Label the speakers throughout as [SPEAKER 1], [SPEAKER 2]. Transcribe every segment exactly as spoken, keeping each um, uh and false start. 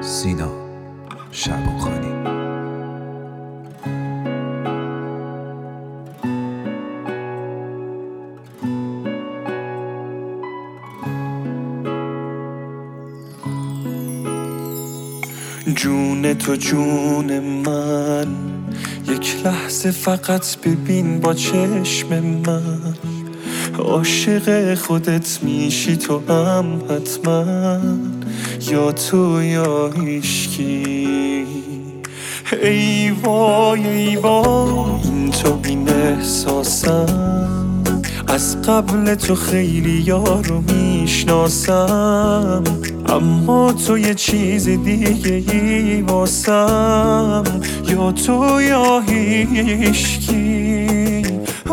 [SPEAKER 1] سینا شعبانخانی.
[SPEAKER 2] جون تو جون من، یک لحظه فقط ببین با چشم من. عاشق خودت میشی تو هم حتما، یا تو یا هیشکی. ای وای ای وای این تو بین احساسم، از قبل تو خیلی یارو میشناسم، اما تو یه چیز دیگه ای واسم، یا تو یا هیشکی.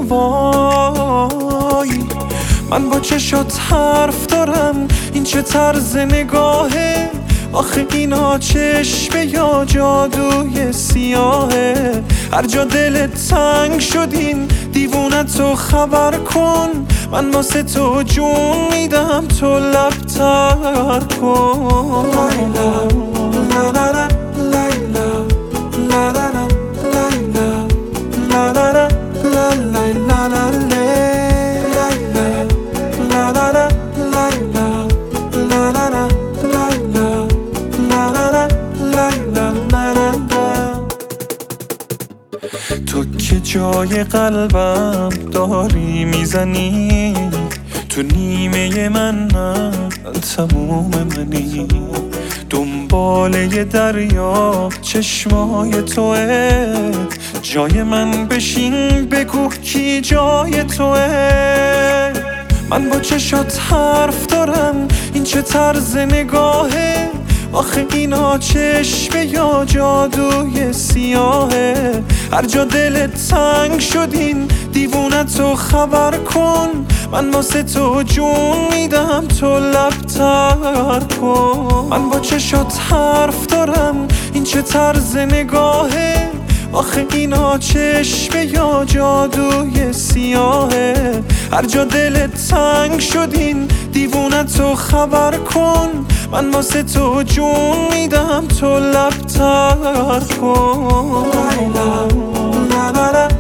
[SPEAKER 2] وای من با چشات حرف دارم، این چه طرز نگاهه؟ آخه اینا چشمه یا جادوی سیاهه؟ هر جا دلت تنگ شدین دیوونتو خبر کن، من واسه تو جون میدم تو لب تر کن. لیلا لالا لیلا لالا لیلا لالا لالا تو که جای قلبم داری میزنی، تو نیمه من نه تموم منی. دنبال یه دریا چشمای توه، جای من بشین بگو کی جای توه. من با چشات حرف دارم، این چه طرز نگاهه؟ آخه اینا چشمه یا جادوی سیاهه؟ هر جا دلت تنگ شدین دیوونتو خبر کن، من واسه تو جون میدم تو لب تر کن. من با چشات حرف دارم، این چه طرز نگاهه؟ آخه اینا چشمه یا جادوی سیاهه؟ هر جا دلت تنگ شدین دیوونتو خبر کن، من واسه تو جون میدم تو لب تر کن.